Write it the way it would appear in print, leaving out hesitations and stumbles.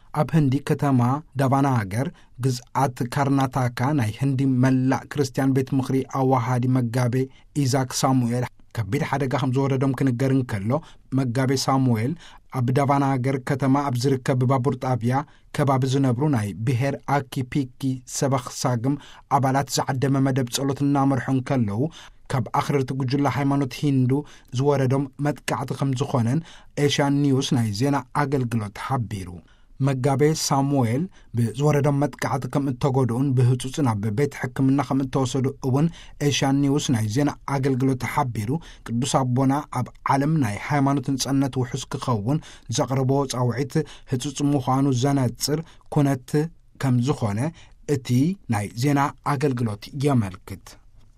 ኣብ ህንዲ ከተማ ዳቫናገር ግዝኣት ካርናታካ ናይ ህንዲ መላእ ክርስቲያን ቤት ምኽሪ ኣዋሃዲ መጋቤ ኢዛክ ሳሙኤል ከቢድ ሓደጋ ከም ዝወረዶም ክንገርን ከሎ መጋቤ ሳሙኤል ኣብ ዳቫናገር ከተማ ኣብ ዝርከብ ባቡር ጣብያ ከባቢ ዝነብሩ ናይ ብሔር ኣኪፒኪ ሰበኽሳግም ኣባላት ዝዓደመ መደብ ጸሎት እናመርሑን ከለዉ ካብ ኣኽረርቲ ጉጅላ ሃይማኖት ሂንዱ ዝወረዶም መጥቃዕቲ ከም ዝኾነን ኤሽያን ኒውስ ናይ ዜና ኣገልግሎት ሓቢሩ። መጋቤ ሳሙኤል ብዝወረዶም መጥቃዕቲ ከም እተጎድኡን ብህፁፅ ናብ ቤት ሕክምና ከም እተወሰዱ እውን ኤሽያን ኒውስ ናይ ዜና ኣገልግሎት ሓቢሩ። ቅዱስ ኣቦና ኣብ ዓለም ናይ ሃይማኖት ንጽነት ውሑስ ክኸውን ዘቕርቦ ጻውዒት ህፁፅ ምዃኑ ዘነጽር ኩነት ከም ዝኾነ እቲ ናይ ዜና ኣገልግሎት የመልክት።